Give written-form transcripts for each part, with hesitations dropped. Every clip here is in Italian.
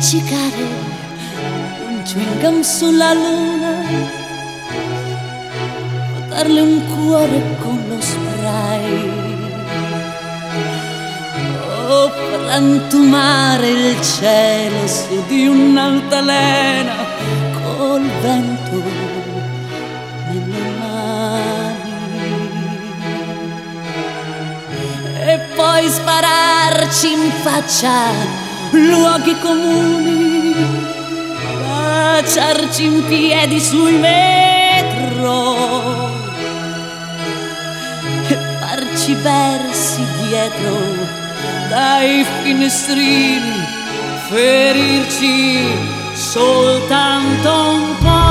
appiccicare un chewing gum sulla luna o darle un cuore con lo spray o frantumare il cielo su di un'altalena col vento nelle mani e poi spararci in faccia luoghi comuni, baciarci in piedi sui metro e farci versi dietro dai finestrini, ferirci soltanto un po'.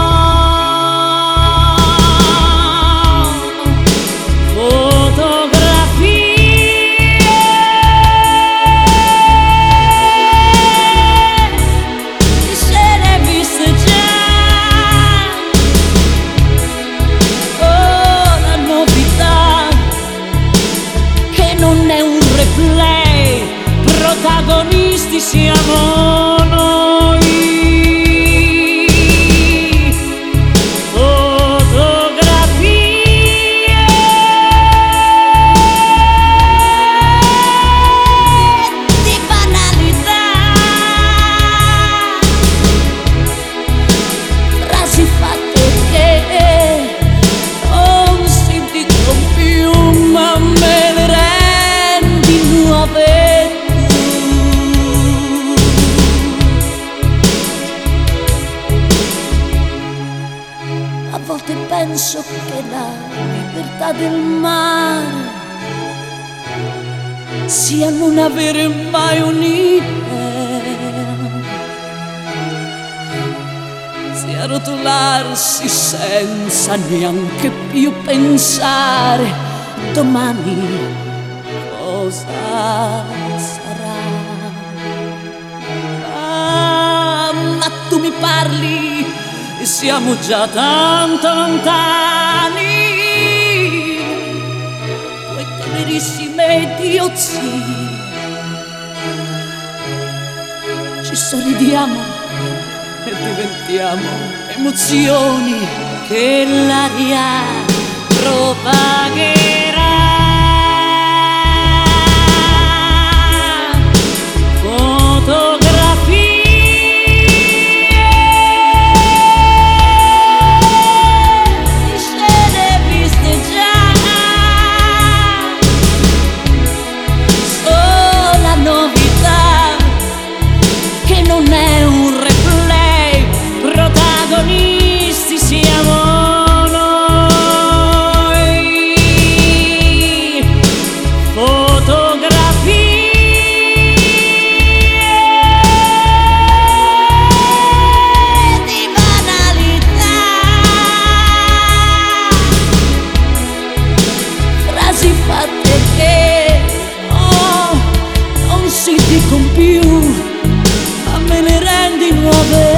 Protagonisti siamo noi, fotografie di banalità, frasi fatte che non si dicono più ma me le rendi nuove. A volte penso che la libertà del mare sia non avere mai un'idea, sia rotolarsi senza neanche più pensare domani cosa sarà. Ma tu mi parli e siamo già tanto lontani, due tenerissime idiozie, ci sorridiamo e diventiamo emozioni che l'aria propagherà. Non si dicono più, ma me le rendi nuove.